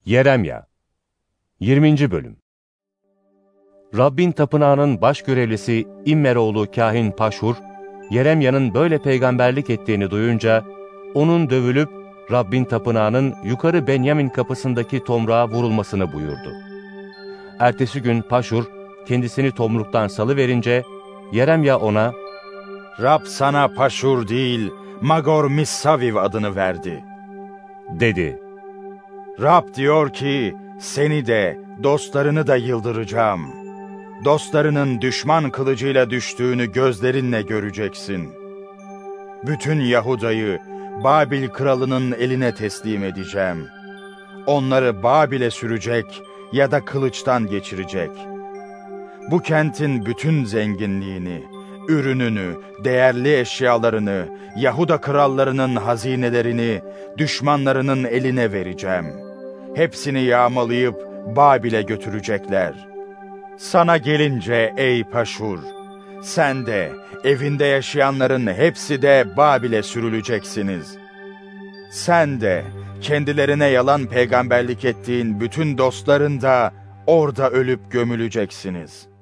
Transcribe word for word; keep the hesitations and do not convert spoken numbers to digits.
Yeremya yirminci. Bölüm. Rabbin tapınağının baş görevlisi İmmeroğlu kâhin Paşhur, Yeremya'nın böyle peygamberlik ettiğini duyunca, onun dövülüp Rabbin tapınağının yukarı Benyamin kapısındaki tomruğa vurulmasını buyurdu. Ertesi gün Paşhur kendisini tomruktan salıverince, Yeremya ona, "Rab sana Paşhur değil, Magor Missaviv adını verdi," dedi. "Rab diyor ki, seni de, dostlarını da yıldıracağım. Dostlarının düşman kılıcıyla düştüğünü gözlerinle göreceksin. Bütün Yahuda'yı Babil kralının eline teslim edeceğim. Onları Babil'e sürecek ya da kılıçtan geçirecek. Bu kentin bütün zenginliğini, ürününü, değerli eşyalarını, Yahuda krallarının hazinelerini düşmanlarının eline vereceğim. Hepsini yağmalayıp Babil'e götürecekler. Sana gelince ey Paşhur, sen de, evinde yaşayanların hepsi de Babil'e sürüleceksiniz. Sen de, kendilerine yalan peygamberlik ettiğin bütün dostların da orada ölüp gömüleceksiniz.